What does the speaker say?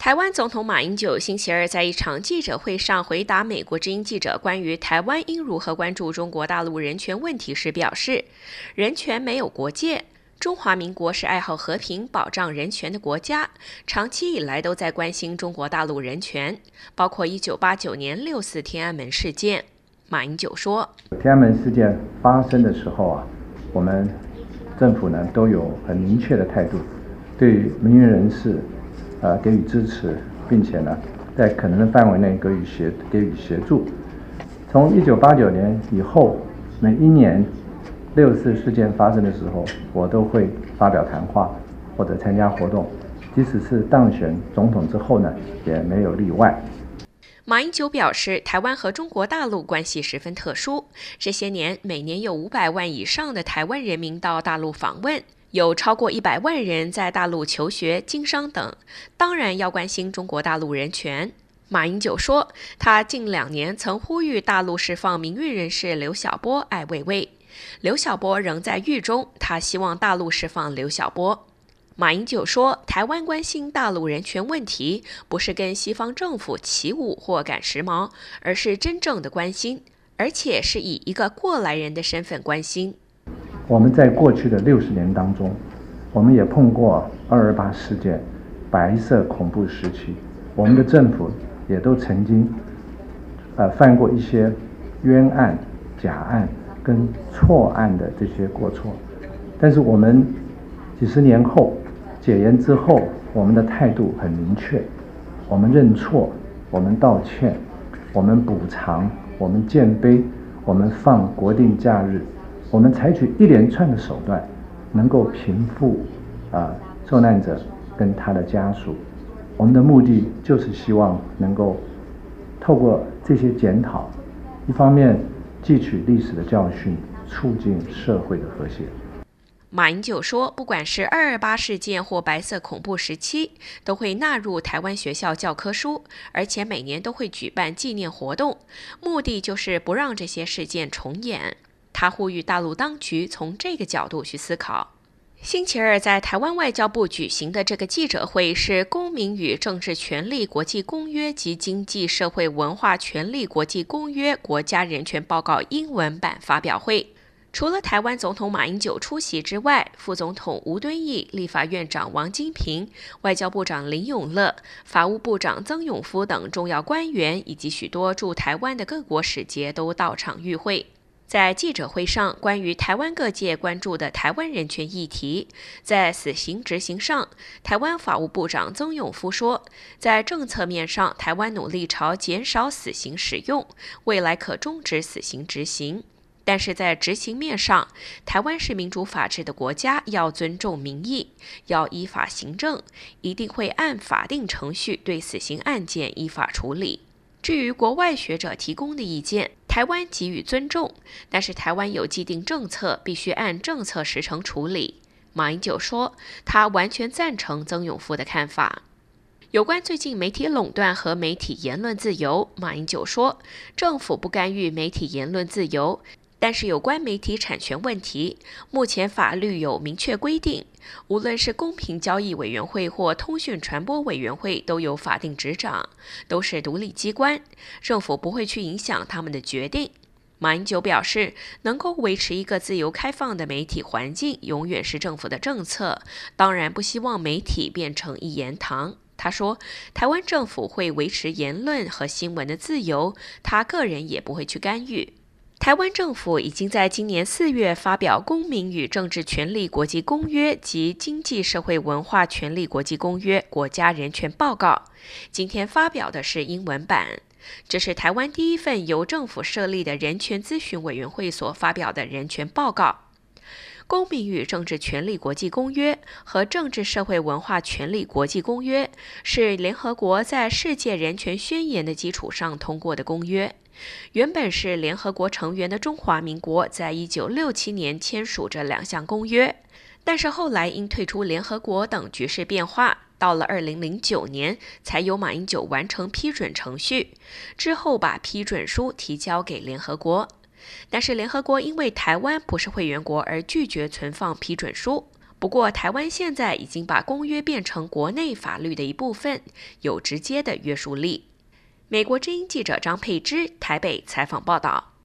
台湾总统马英九星期二在一场记者会上回答美国之音记者关于台湾应如何关注中国大陆人权问题时表示，人权没有国界，中华民国是爱好和平、保障人权的国家，长期以来都在关心中国大陆人权，包括1989年6·4天安门事件。马英九说， 天安门事件发生的时候我们政府呢都有很明确的态度，对于民运人士给予支持，并且呢在可能的范围内给予协助。从1989年以后，每一年6·4事件发生的时候，我都会发表谈话或者参加活动，即使是当选总统之后呢，也没有例外。 马英九表示，台湾和中国大陆关系十分特殊，这些年每年有500万以上的台湾人民到大陆访问，有超过100万人在大陆求学、经商等，当然要关心中国大陆人权。马英九说，他近2年曾呼吁大陆释放民运人士刘晓波、艾未未。刘晓波仍在狱中，他希望大陆释放刘晓波。马英九说，台湾关心大陆人权问题，不是跟西方政府起舞或赶时髦，而是真正的关心，而且是以一个过来人的身份关心。 我们在过去的60年当中，我们也碰过228事件、白色恐怖时期，我们的政府也都曾经犯过一些冤案、假案跟错案的这些过错，但是我们几十年后解严之后，我们的态度很明确，我们认错，我们道歉，我们补偿，我们建碑，我们放国定假日，我们采取一连串的手段，能够平复受难者跟他的家属。我们的目的就是希望能够透过这些检讨，一方面汲取历史的教训，促进社会的和谐。 马英九说，不管是228事件或白色恐怖时期，都会纳入台湾学校教科书，而且每年都会举办纪念活动，目的就是不让这些事件重演。他呼吁大陆当局从这个角度去思考。星期二在台湾外交部举行的这个记者会是《公民与政治权利国际公约》及《经济社会文化权利国际公约》国家人权报告英文版发表会。除了台湾总统马英九出席之外，副总统吴敦义、立法院长王金平、外交部长林永乐、法务部长曾永夫等重要官员以及许多驻台湾的各国使节都到场与会。在记者会上，关于台湾各界关注的台湾人权议题，在死刑执行上，台湾法务部长曾永夫说，在政策面上，台湾努力朝减少死刑使用，未来可终止死刑执行。但是在执行面上，台湾是民主法治的国家，要尊重民意，要依法行政，一定会按法定程序对死刑案件依法处理。至于国外学者提供的意见，台湾给予尊重，但是台湾有既定政策，必须按政策时程处理。马英九说，他完全赞成曾永夫的看法。有关最近媒体垄断和媒体言论自由，马英九说，政府不干预媒体言论自由，但是有关媒体产权问题，目前法律有明确规定，无论是公平交易委员会或通讯传播委员会都有法定执掌，都是独立机关，政府不会去影响他们的决定。马英九表示，能够维持一个自由开放的媒体环境，永远是政府的政策，当然不希望媒体变成一言堂。他说，台湾政府会维持言论和新闻的自由，他个人也不会去干预。台湾政府已经在今年4月发表《公民与政治权利国际公约》及《经济社会文化权利国际公约》国家人权报告，今天发表的是英文版。这是台湾第一份由政府设立的人权咨询委员会所发表的人权报告。《公民与政治权利国际公约》和《政治社会文化权利国际公约》是联合国在世界人权宣言的基础上通过的公约。原本是联合国成员的中华民国在1967年签署这2项公约，但是后来因退出联合国等局势变化，到了2009年才由马英九完成批准程序，之后把批准书提交给联合国。但是联合国因为台湾不是会员国而拒绝存放批准书。 不过，台湾现在已经把公约变成国内法律的一部分，有直接的约束力。美国之音记者张佩芝台北采访报道。